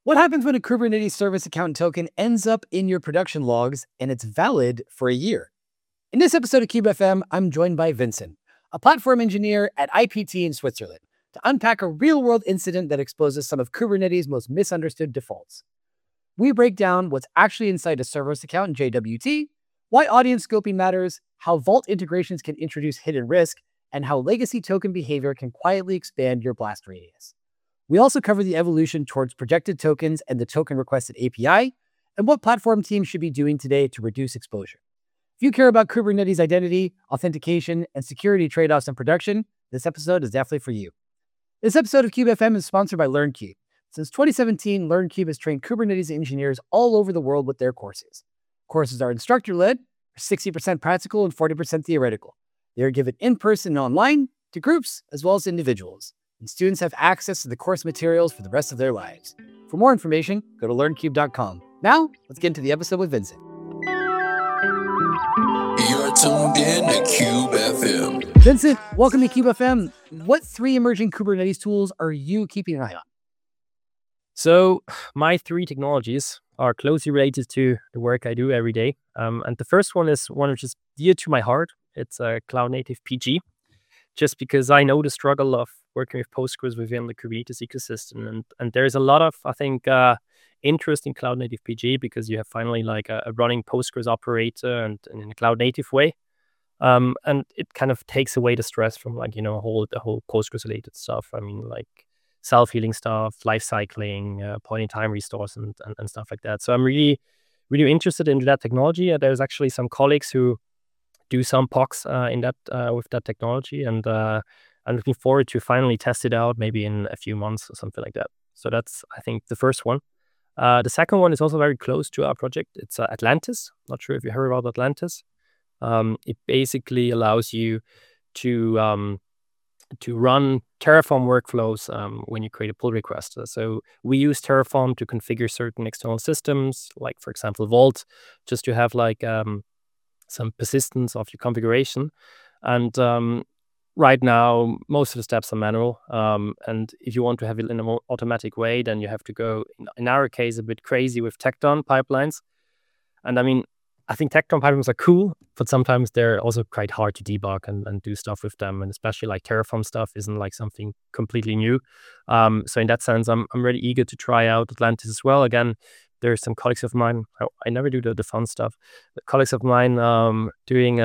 What happens when a Kubernetes service account token ends up in your production logs and it's valid for a year? In this episode of CubeFM, I'm joined by Vincent, a platform engineer at IPT in Switzerland, to unpack a real-world incident that exposes some of Kubernetes' most misunderstood defaults. We break down what's actually inside a service account in JWT, why audience scoping matters, how Vault integrations can introduce hidden risk, and how legacy token behavior can quietly expand your blast radius. We also cover the evolution towards projected tokens and the token requested API, and what platform teams should be doing today to reduce exposure. If you care about Kubernetes identity, authentication, and security trade-offs in production, this episode is definitely for you. This episode of CubeFM is sponsored by LearnCube. Since 2017, LearnCube has trained Kubernetes engineers all over the world with their courses. Courses are instructor-led, 60% practical and 40% theoretical. They are given in-person and online, to groups, as well as individuals. And students have access to the course materials for the rest of their lives. For more information, go to learncube.com. Now, let's get into the episode with Vincent. You're tuned in to CubeFM. Vincent, welcome to CubeFM. What three emerging Kubernetes tools are you keeping an eye on? So my three technologies are closely related to the work I do every day. And the first one is one which is dear to my heart. It's a cloud native PG, just because I know the struggle of working with Postgres within the Kubernetes ecosystem. And there's a lot of, I think, interest in cloud native PG because you have finally like a running Postgres operator and in a cloud native way. And it kind of takes away the stress from like, the whole Postgres related stuff. I mean, like self-healing stuff, life cycling, point in time restores and stuff like that. So I'm really, really interested in that technology. There's actually some colleagues who do some POCs in that with that technology. And I'm looking forward to finally test it out maybe in a few months or something like that. So that's, I think, the first one. The second one is also very close to our project. It's Atlantis. Not sure if you heard about Atlantis. It basically allows you to run Terraform workflows when you create a pull request. So we use Terraform to configure certain external systems, like for example Vault, just to have like some persistence of your configuration. And right now, most of the steps are manual. And if you want to have it in a more automatic way, then you have to go, in our case, a bit crazy with Tecton pipelines. And I mean, I think Tecton pipelines are cool, but sometimes they're also quite hard to debug and do stuff with them. And especially like Terraform stuff isn't like something completely new. So in that sense, I'm really eager to try out Atlantis as well. Again, there's some colleagues of mine, I never do the fun stuff, but colleagues of mine doing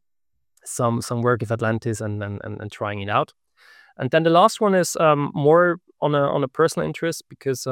some work with Atlantis and trying it out. And then the last one is more on a personal interest because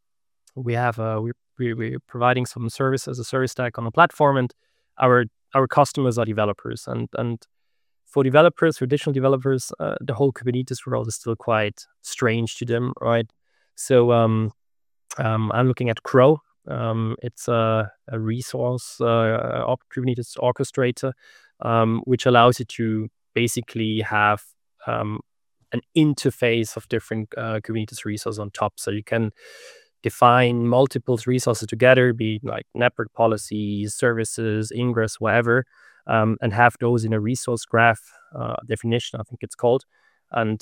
we have we're providing some service as a service stack on a platform, and our customers are developers, and for developers, traditional developers, the whole Kubernetes world is still quite strange to them, right? So I'm looking at Crow. It's a resource Kubernetes orchestrator, which allows you to basically have an interface of different Kubernetes resources on top. So you can define multiple resources together, be it like network policies, services, ingress, whatever, and have those in a resource graph definition, I think it's called, and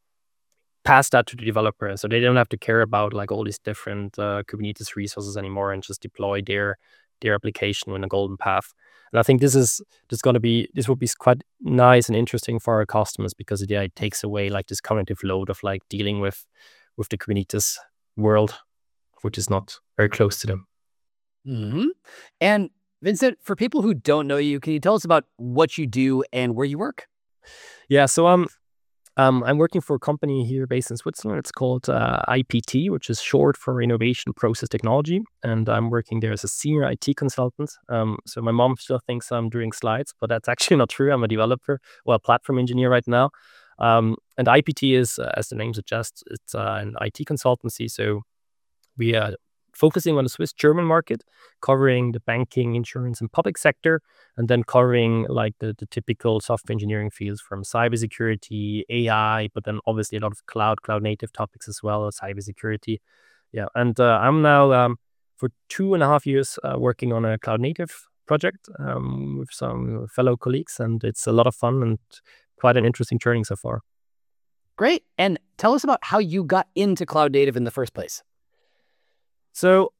pass that to the developer. So they don't have to care about like all these different Kubernetes resources anymore and just deploy their application in a golden path. And I think this will be quite nice and interesting for our customers because it takes away like this cognitive load of like dealing with the Kubernetes world, which is not very close to them. Mm-hmm. And Vincent, for people who don't know you, can you tell us about what you do and where you work? Yeah, so I'm working for a company here based in Switzerland. It's called IPT, which is short for Innovation Process Technology. And I'm working there as a senior IT consultant. So my mom still thinks I'm doing slides, but that's actually not true. I'm a developer, a platform engineer right now. And IPT is, as the name suggests, it's an IT consultancy. So we are focusing on the Swiss-German market, covering the banking, insurance, and public sector, and then covering like the typical software engineering fields from cybersecurity, AI, but then obviously a lot of cloud native topics as well as cybersecurity. Yeah, and I'm now for 2.5 years working on a cloud native project with some fellow colleagues, and it's a lot of fun and quite an interesting journey so far. Great. And tell us about how you got into cloud native in the first place. So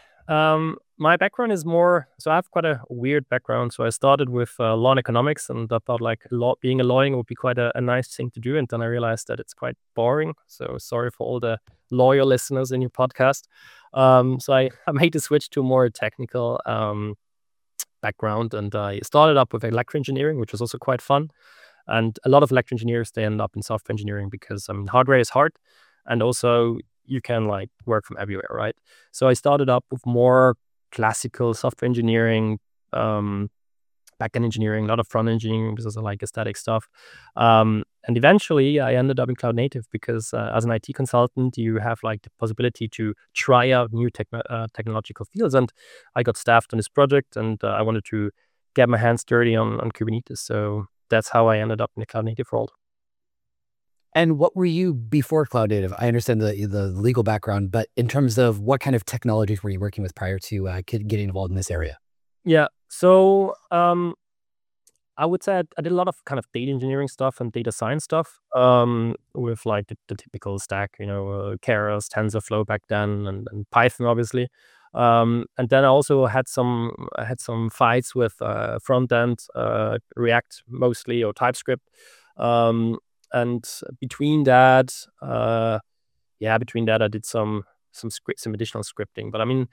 my background is more, so I have quite a weird background. So I started with law and economics, and I thought like being a lawyer would be quite a nice thing to do. And then I realized that it's quite boring. So sorry for all the lawyer listeners in your podcast. So I made the switch to a more technical background, and I started up with electrical engineering, which was also quite fun. And a lot of electrical engineers, they end up in software engineering because hardware is hard, and also you can like work from everywhere, right? So I started up with more classical software engineering, backend engineering, a lot of front engineering because I like aesthetic stuff. And eventually I ended up in cloud native because as an IT consultant, you have like the possibility to try out new technological fields. And I got staffed on this project, and I wanted to get my hands dirty on Kubernetes. So that's how I ended up in the cloud native world. And what were you before cloud native? I understand the legal background, but in terms of what kind of technologies were you working with prior to getting involved in this area? Yeah. So I would say I did a lot of kind of data engineering stuff and data science stuff with like the typical stack, Keras, TensorFlow back then, and Python, obviously. And then I also had some fights with front end, React mostly, or TypeScript. And between that, I did some additional scripting. But I mean,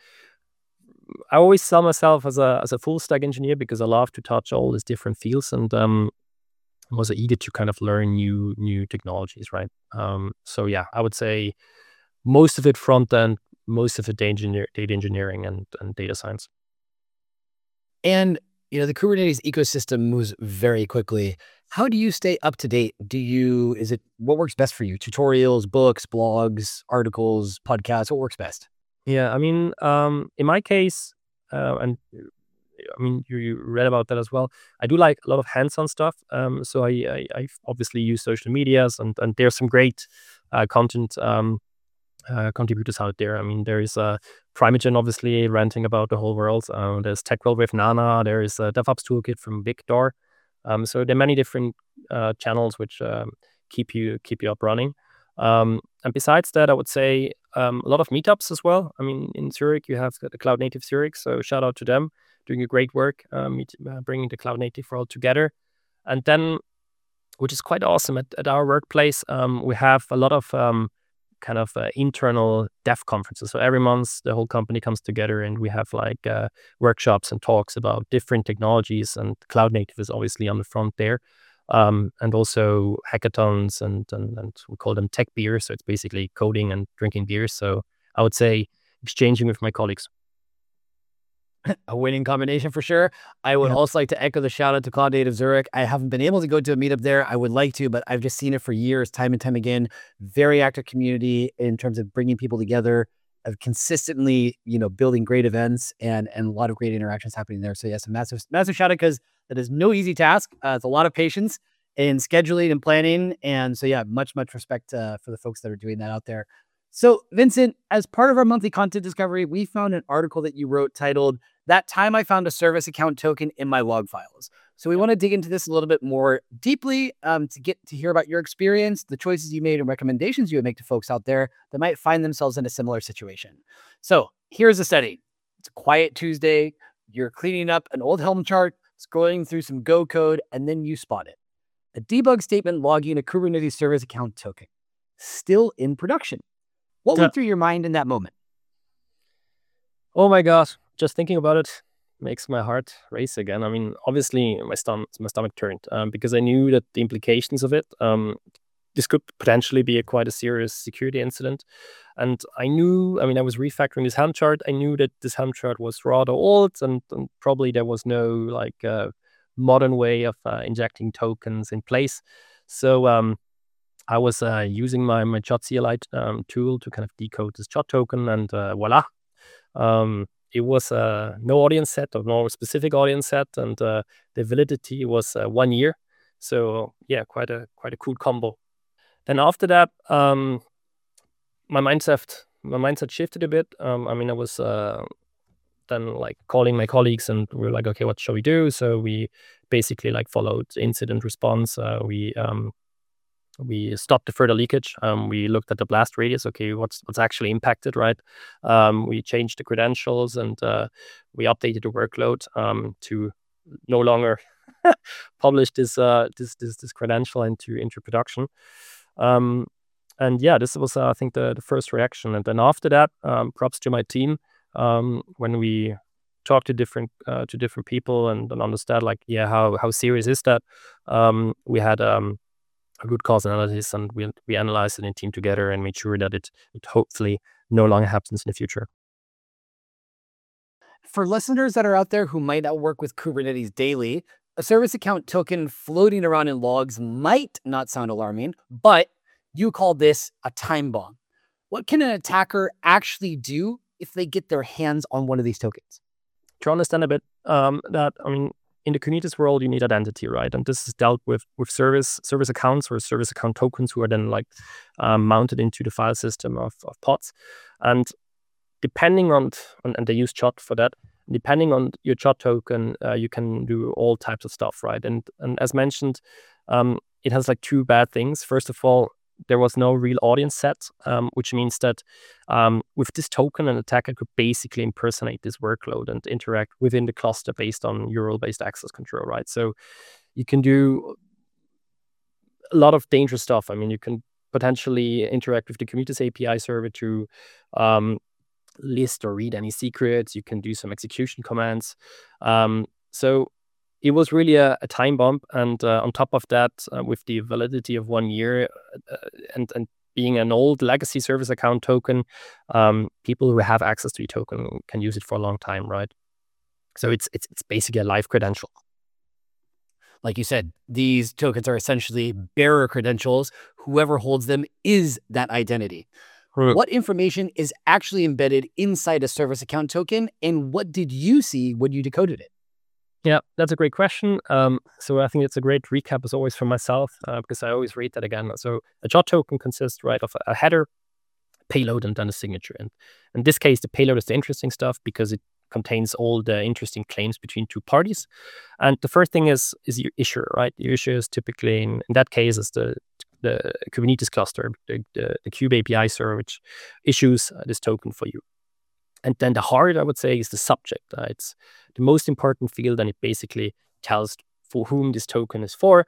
I always saw myself as a full stack engineer because I love to touch all these different fields, and was eager to kind of learn new technologies, right? So yeah, I would say most of it front end, most of it data engineering and data science. And the Kubernetes ecosystem moves very quickly. How do you stay up to date? What works best for you? Tutorials, books, blogs, articles, podcasts, what works best? Yeah, I mean, in my case, and I mean, you read about that as well. I do like a lot of hands-on stuff. So I obviously use social medias, and there's some great content contributors out there. I mean, there is Primogen, obviously, ranting about the whole world. There's TechWell with Nana. There is DevOps Toolkit from Victor. So there are many different channels which keep you up running. And besides that, I would say a lot of meetups as well. I mean, in Zurich, you have the Cloud Native Zurich, so shout out to them, doing a great work, bringing the Cloud Native world together. And then, which is quite awesome, at our workplace, we have a lot of kind of internal dev conferences. So every month, the whole company comes together, and we have like workshops and talks about different technologies, and Cloud Native is obviously on the front there. And also hackathons, and we call them tech beers. So it's basically coding and drinking beers. So I would say exchanging with my colleagues. A winning combination for sure. I would also like to echo the shout out to Cloud Native Zurich. I haven't been able to go to a meetup there. I would like to, but I've just seen it for years, time and time again. Very active community in terms of bringing people together, of consistently, building great events, and a lot of great interactions happening there. So yes, a massive shout out, because that is no easy task. It's a lot of patience in scheduling and planning. And so yeah, much respect for the folks that are doing that out there. So Vincent, as part of our monthly content discovery, we found an article that you wrote titled "That Time I Found a Service Account Token in My Log Files." So we want to dig into this a little bit more deeply to get to hear about your experience, the choices you made, and recommendations you would make to folks out there that might find themselves in a similar situation. So here's the setting. It's a quiet Tuesday. You're cleaning up an old Helm chart, scrolling through some Go code, and then you spot it. A debug statement logging a Kubernetes service account token, still in production. What went through your mind in that moment? Oh my gosh, just thinking about it makes my heart race again. I mean, obviously my stomach turned because I knew that the implications of it, this could potentially be quite a serious security incident. And I was refactoring this Helm chart. I knew that this Helm chart was rather old, and probably there was no like modern way of injecting tokens in place. So I was using my Jot CLI tool to kind of decode this Jot token, and voila. It was no audience set, or no specific audience set, and the validity was 1 year. So yeah, quite a cool combo. Then after that, my mindset shifted a bit. I was then like calling my colleagues, and we were like, okay, what shall we do? So we basically like followed incident response. We we stopped the further leakage. We looked at the blast radius. Okay, what's actually impacted, right? We changed the credentials and we updated the workload to no longer publish this credential into production. And yeah, this was I think the first reaction. And then after that, props to my team when we talked to different people and understand like how serious is that. We had a root cause analysis and we analyzed it in team together and made sure that it hopefully no longer happens in the future. For listeners that are out there who might not work with Kubernetes daily, a service account token floating around in logs might not sound alarming, but you call this a time bomb. What can an attacker actually do if they get their hands on one of these tokens? To understand a bit that, I mean, in the Kubernetes world, you need identity, right? And this is dealt with service accounts or service account tokens who are then like mounted into the file system of pods. And depending on and they use CHOT for that, depending on your CHOT token, you can do all types of stuff, right? And as mentioned, it has like two bad things. First of all, there was no real audience set, which means that with this token, an attacker could basically impersonate this workload and interact within the cluster based on URL-based access control, right? So you can do a lot of dangerous stuff. I mean, you can potentially interact with the Kubernetes API server to list or read any secrets. You can do some execution commands. So it was really a time bomb. And on top of that, with the validity of 1 year and being an old legacy service account token, people who have access to the token can use it for a long time, right? So it's basically a live credential. Like you said, these tokens are essentially bearer credentials. Whoever holds them is that identity. What information is actually embedded inside a service account token, and what did you see when you decoded it? Yeah, that's a great question. So I think it's a great recap as always for myself because I always read that again. So a JOT token consists, right, of a header, payload, and then a signature. And in this case, the payload is the interesting stuff because it contains all the interesting claims between two parties. And the first thing is your issuer, right? The issuer is typically, in that case, is the Kubernetes cluster, the Kube API server, which issues this token for you. And then the heart, I would say, is the subject. It's the most important field, and it basically tells for whom this token is for.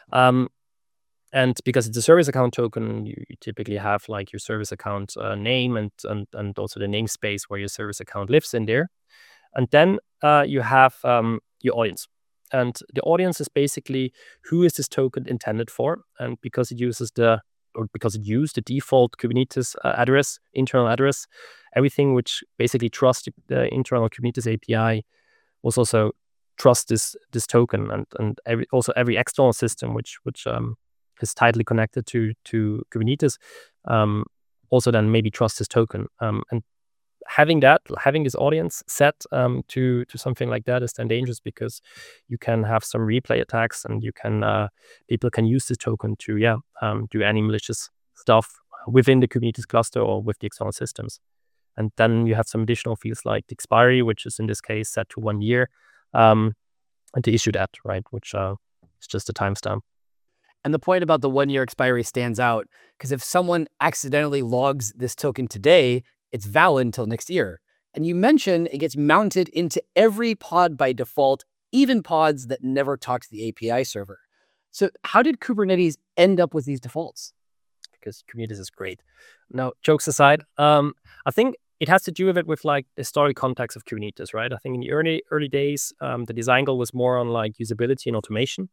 And because it's a service account token, you typically have like your service account name and also the namespace where your service account lives in there. And then you have your audience. And the audience is basically who is this token intended for. And because it used the default Kubernetes address, internal address, everything which basically trusts the internal Kubernetes API was also trust this token, and every external system which is tightly connected to Kubernetes also then maybe trust this token. And having this audience set to something like that is then dangerous because you can have some replay attacks, and you can people can use this token to do any malicious stuff within the Kubernetes cluster or with the external systems. And then you have some additional fields like the expiry, which is in this case set to 1 year, and to issue that, right, which is just a timestamp. And the point about the 1 year expiry stands out because if someone accidentally logs this token today, it's valid until next year. And you mentioned it gets mounted into every pod by default, even pods that never talk to the API server. So how did Kubernetes end up with these defaults? Because Kubernetes is great. Now, jokes aside, I think it has to do with it with like the story context of Kubernetes, right? I think in the early days, the design goal was more on like usability and automation.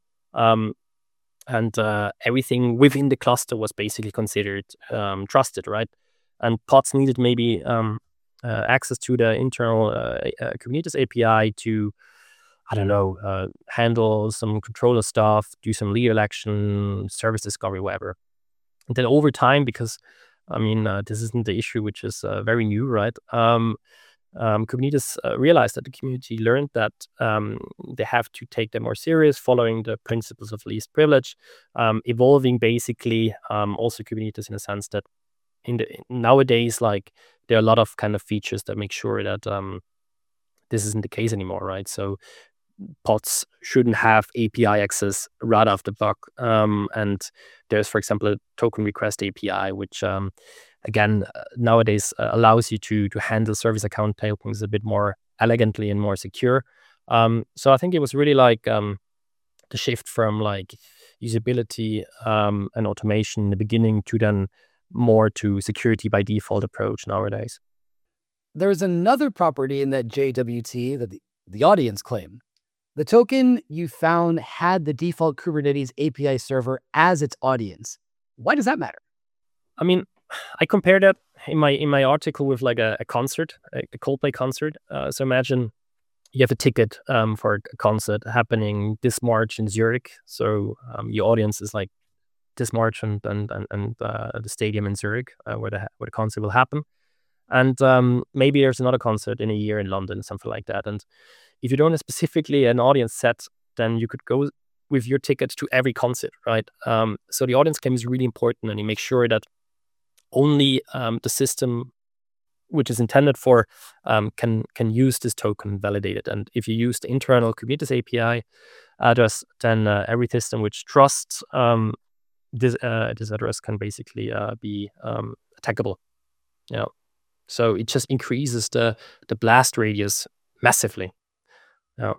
And everything within the cluster was basically considered trusted, right? And pods needed maybe access to the internal Kubernetes API to, I don't know, handle some controller stuff, do some lead election, service discovery, whatever. And then over time, because, I mean, this isn't the issue, which is very new, right? Kubernetes realized that the community learned that they have to take them more serious, following the principles of least privilege, evolving basically also Kubernetes in a sense that nowadays, like, there are a lot of kind of features that make sure that this isn't the case anymore, right? So pods shouldn't have API access right off the buck. And there's, for example, a token request API, which again nowadays allows you to handle service account tokens a bit more elegantly and more secure. So I think it was really like the shift from like usability and automation in the beginning to then more to security by default approach nowadays. There's another property in that JWT that the audience claimed. The token you found had the default Kubernetes API server as its audience. Why does that matter? I mean, I compared that in my article with like a concert, a Coldplay concert. So imagine you have a ticket for a concert happening this March in Zurich. So your audience is like this March and the stadium in Zurich where the concert will happen. And maybe there's another concert in a year in London, something like that. And if you don't have specifically an audience set, then you could go with your ticket to every concert, right? So the audience claim is really important, and you make sure that only the system which is intended for can use this token validated. And if you use the internal Kubernetes API address, then every system which trusts this address can basically be attackable. Yeah. So it just increases the blast radius massively. Yeah.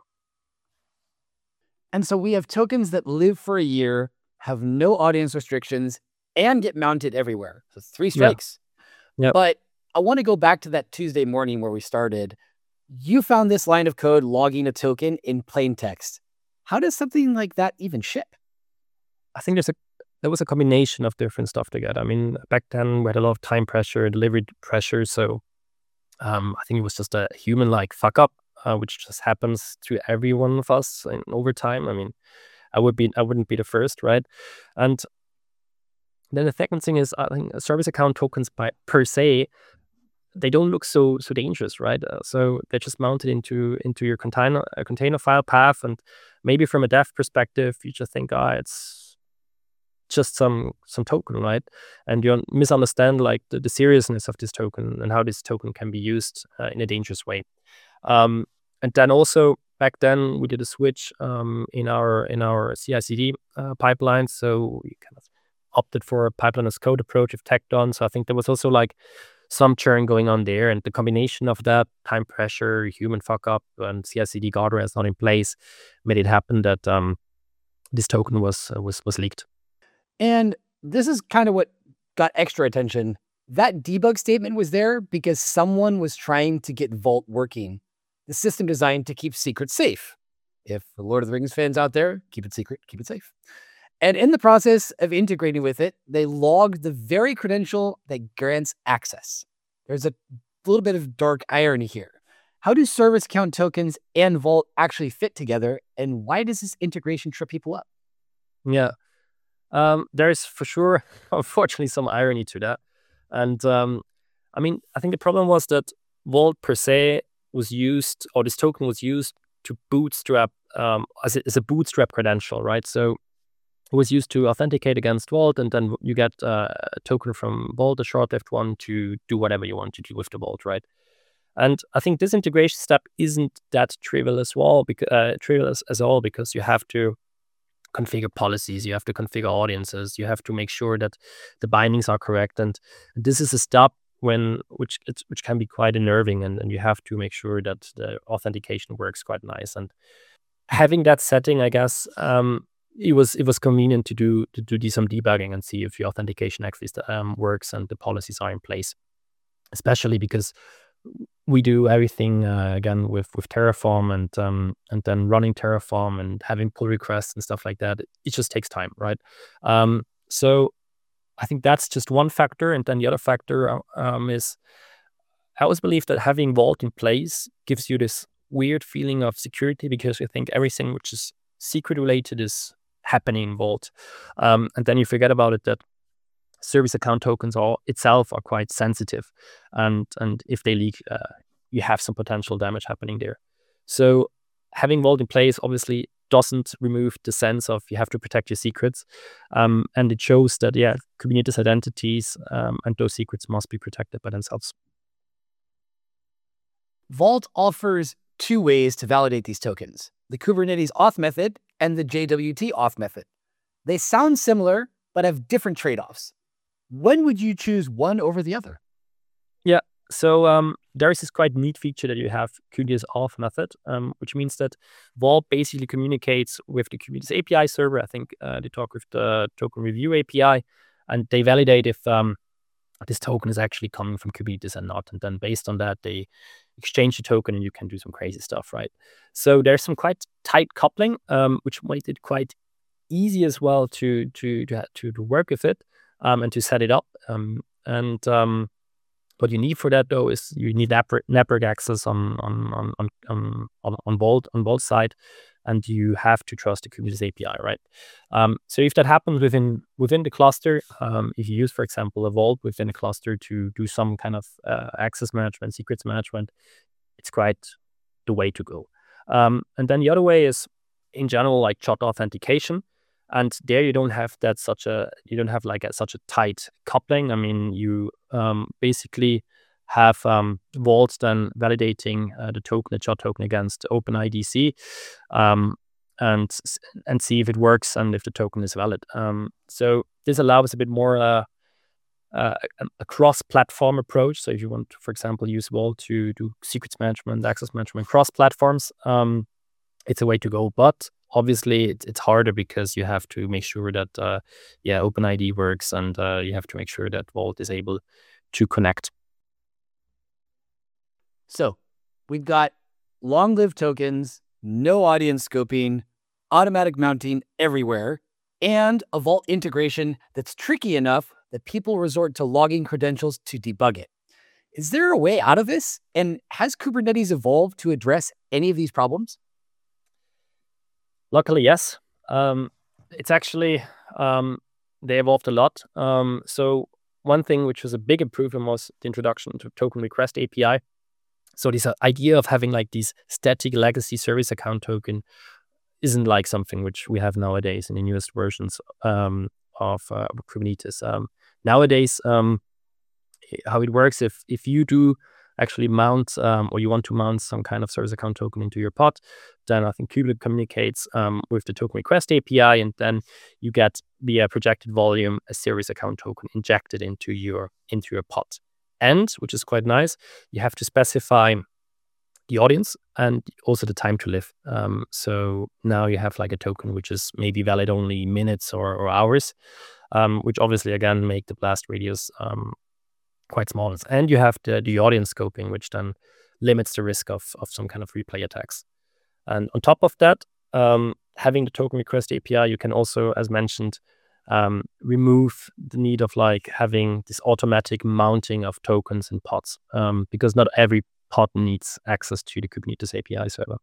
And so we have tokens that live for a year, have no audience restrictions, and get mounted everywhere. So 3 strikes. Yeah. But I want to go back to that Tuesday morning where we started. You found this line of code logging a token in plain text. How does something like that even ship? I think there was a combination of different stuff together. I mean, back then we had a lot of time pressure, delivery pressure. So I think it was just a human-like fuck up, which just happens to every one of us over time. I mean, I wouldn't be the first, right? And then the second thing is, I think service account tokens per se, they don't look so dangerous, right? So they're just mounted into your container file path, and maybe from a dev perspective, you just think, it's just some token, right? And you misunderstand like the seriousness of this token and how this token can be used in a dangerous way. And then also back then we did a switch in our CI/CD pipeline, so we kind of opted for a pipeline as code approach of Tekton. So I think there was also like some churn going on there, and the combination of that time pressure, human fuck up, and CI/CD guardrails not in place made it happen that this token was leaked. And this is kind of what got extra attention. That debug statement was there because someone was trying to get Vault working, the system designed to keep secrets safe. If the Lord of the Rings fans out there, keep it secret, keep it safe. And in the process of integrating with it, they logged the very credential that grants access. There's a little bit of dark irony here. How do service account tokens and Vault actually fit together? And why does this integration trip people up? Yeah. There's for sure, unfortunately, some irony to that. And I mean, I think the problem was that Vault per se was used, or this token was used to bootstrap as a bootstrap credential, right? So it was used to authenticate against Vault, and then you get a token from Vault, a short-lived one, to do whatever you want to do with the Vault, right? And I think this integration step isn't that trivial as well, as all, because you have to configure policies, you have to configure audiences, you have to make sure that the bindings are correct, and this is a step which can be quite unnerving, and you have to make sure that the authentication works quite nice. And having that setting, I guess, it was convenient to do some debugging and see if the authentication actually works and the policies are in place, especially because we do everything again with Terraform, and then running Terraform and having pull requests and stuff like that. It just takes time, right? So I think that's just one factor, and then the other factor is I always believe that having Vault in place gives you this weird feeling of security, because you think everything which is secret related is happening in Vault, and then you forget about it that service account tokens itself are quite sensitive, and if they leak, you have some potential damage happening there. So having Vault in place obviously doesn't remove the sense of you have to protect your secrets, and it shows that Kubernetes identities and those secrets must be protected by themselves. Vault offers 2 ways to validate these tokens. the Kubernetes auth method and the JWT auth method. They sound similar, but have different trade-offs. When would you choose one over the other? Yeah. So there is this quite neat feature that you have Kubernetes auth method, which means that Vault basically communicates with the Kubernetes API server. I think they talk with the token review API, and they validate if this token is actually coming from Kubernetes and not. And then based on that, they exchange the token and you can do some crazy stuff, right? So there's some quite tight coupling, which made it quite easy as well to work with it and to set it up. What you need for that though is you need network access on Vault side, and you have to trust the Kubernetes API, right? So if that happens within the cluster, if you use, for example, a Vault within a cluster to do some kind of access management, secrets management, it's quite the way to go. And then the other way is, in general, like JWT authentication. And there you don't have such a tight coupling. I mean, you basically have Vault then validating the JWT token against OpenIDC, and see if it works and if the token is valid. So this allows a bit more a cross-platform approach. So if you want to, for example, use Vault to do secrets management, access management cross-platforms, it's a way to go. But obviously, it's harder because you have to make sure that OpenID works, and you have to make sure that Vault is able to connect. So we've got long-lived tokens, no audience scoping, automatic mounting everywhere, and a Vault integration that's tricky enough that people resort to logging credentials to debug it. Is there a way out of this? And has Kubernetes evolved to address any of these problems? Luckily, yes. It's actually, they evolved a lot. So one thing which was a big improvement was the introduction to token request API. So this idea of having like these static legacy service account token isn't like something which we have nowadays in the newest versions of Kubernetes. Nowadays, how it works, if you do actually mount or you want to mount some kind of service account token into your pod, then I think Kubernetes communicates with the token request API, and then you get via projected volume a service account token injected into your pod. And, which is quite nice, you have to specify the audience and also the time to live. So now you have like a token which is maybe valid only minutes or hours, which obviously again make the blast radius quite small. And you have the audience scoping, which then limits the risk of some kind of replay attacks. And on top of that, having the token request API, you can also, as mentioned, remove the need of like having this automatic mounting of tokens in pods, because not every pod needs access to the Kubernetes API server.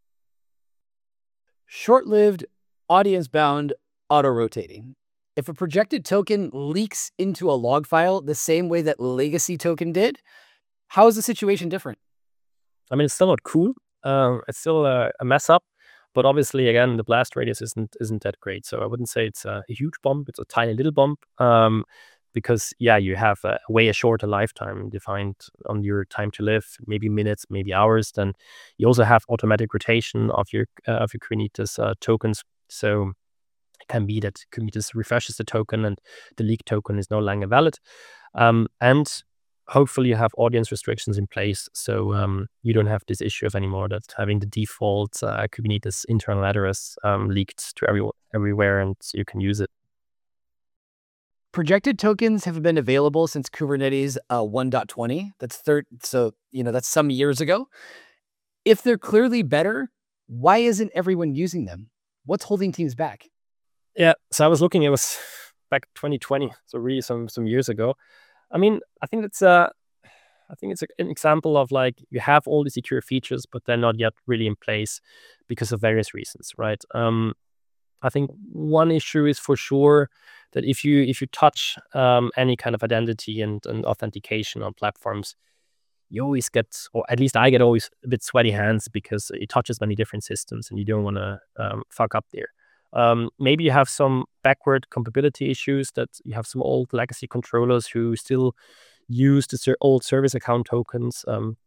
Short-lived, audience-bound, auto-rotating. If a projected token leaks into a log file the same way that legacy token did, how is the situation different? I mean, it's still not cool. It's still a mess up. But obviously, again, the blast radius isn't that great. So I wouldn't say it's a huge bump. It's a tiny little bump, because you have a way shorter lifetime defined on your time to live, maybe minutes, maybe hours. Then you also have automatic rotation of your Kubernetes tokens. So it can be that Kubernetes refreshes the token and the leaked token is no longer valid. And hopefully you have audience restrictions in place, so you don't have this issue of anymore that having the default Kubernetes internal address leaked to everywhere and you can use it. Projected tokens have been available since Kubernetes 1.20. That's some years ago. If they're clearly better, why isn't everyone using them? What's holding teams back? Yeah, so I was looking, it was back 2020, so really some years ago. I mean, I think it's an example of like you have all the secure features, but they're not yet really in place because of various reasons, right? I think one issue is for sure that if you touch any kind of identity and authentication on platforms, you always get, or at least I get always a bit sweaty hands because it touches many different systems and you don't want to fuck up there. Maybe you have some backward compatibility issues, that you have some old legacy controllers who still use the old service account tokens.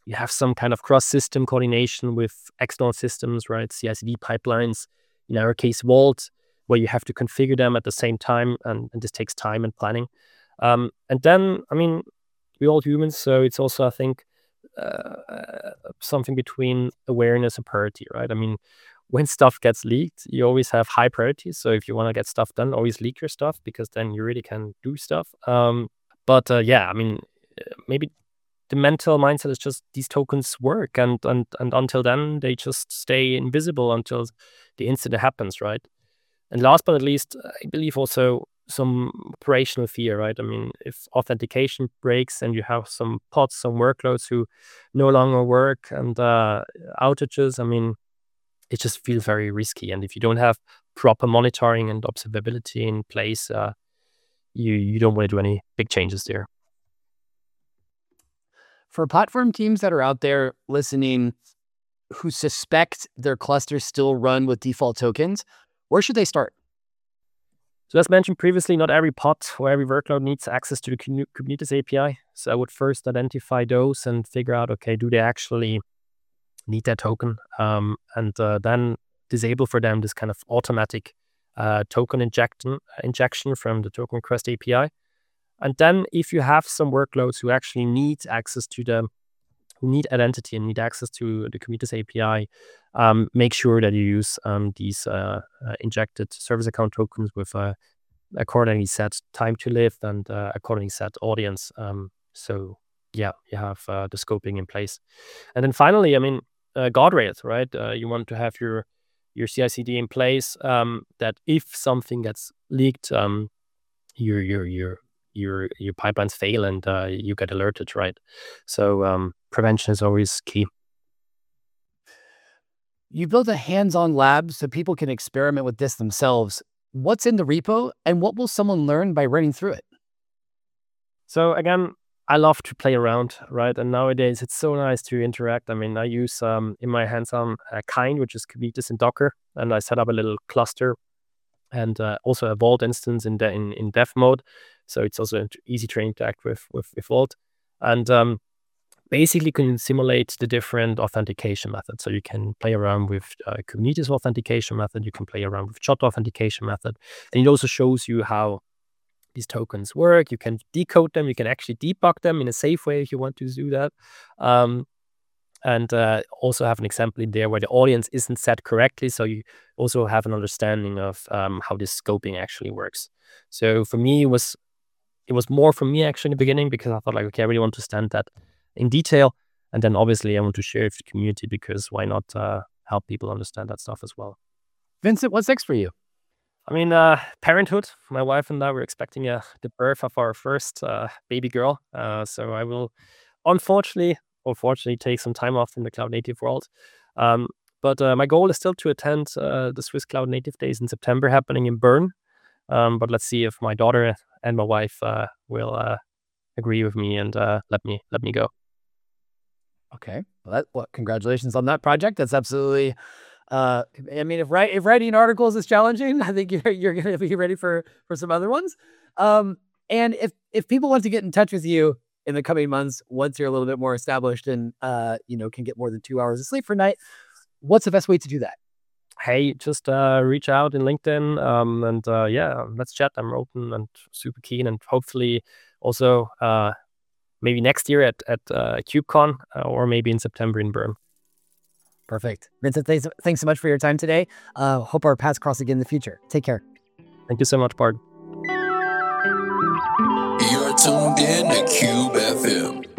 You have some kind of cross-system coordination with external systems, right? CI/CD pipelines, in our case, Vault, where you have to configure them at the same time, and this takes time and planning. And then, I mean, we're all humans, so it's also, I think, something between awareness and priority, right? I mean, when stuff gets leaked, you always have high priorities. So if you want to get stuff done, always leak your stuff, because then you really can do stuff. But yeah, I mean, maybe the mental mindset is just these tokens work, and until then they just stay invisible until the incident happens, right? And last but not least, I believe also some operational fear, right? I mean, if authentication breaks and you have some pods, some workloads who no longer work, and outages, I mean, it just feels very risky. And if you don't have proper monitoring and observability in place, you don't want to do any big changes there. For platform teams that are out there listening who suspect their clusters still run with default tokens, where should they start? So as mentioned previously, not every pod or every workload needs access to the Kubernetes API. So I would first identify those and figure out, okay, do they actually need that token? And then disable for them this kind of automatic token injection from the token request API. And then if you have some workloads who actually need access to who need identity and need access to the Kubernetes API, make sure that you use these injected service account tokens with accordingly set time to live and accordingly set audience. So yeah, you have the scoping in place. And then finally, I mean, guardrails, right? You want to have your CI/CD in place, that if something gets leaked, your pipelines fail and you get alerted, right? So prevention is always key. You built a hands-on lab so people can experiment with this themselves. What's in the repo, and what will someone learn by running through it? So again, I love to play around, right? And nowadays it's so nice to interact. I mean, I use in my hands-on Kind, which is Kubernetes and Docker, and I set up a little cluster and also a Vault instance in dev mode. So it's also easy to interact with Vault. And basically can simulate the different authentication methods. So you can play around with Kubernetes authentication method, you can play around with JWT authentication method, and it also shows you how these tokens work. You can decode them, you can actually debug them in a safe way if you want to do that. And also have an example in there where the audience isn't set correctly, so you also have an understanding of how this scoping actually works. So for me, it was more for me actually in the beginning, because I thought like, okay, I really want to understand that in detail, and then obviously I want to share it with the community, because why not help people understand that stuff as well. Vincent, what's next for you? I mean, parenthood. My wife and I were expecting the birth of our first baby girl. So I will unfortunately take some time off from the cloud native world. But my goal is still to attend the Swiss Cloud Native Days in September, happening in Bern. But let's see if my daughter and my wife will agree with me and let me go. Okay. Well, congratulations on that project. That's absolutely. I mean, if writing articles is challenging, I think you're going to be ready for some other ones. And if people want to get in touch with you in the coming months, once you're a little bit more established and can get more than 2 hours of sleep per night, what's the best way to do that? Hey, just reach out in LinkedIn, and yeah, let's chat. I'm open and super keen, and hopefully also maybe next year at KubeCon, or maybe in September in Bern. Perfect. Vincent, thanks so much for your time today. Hope our paths cross again in the future. Take care. Thank you so much, Bart. You're tuned in to Cube FM.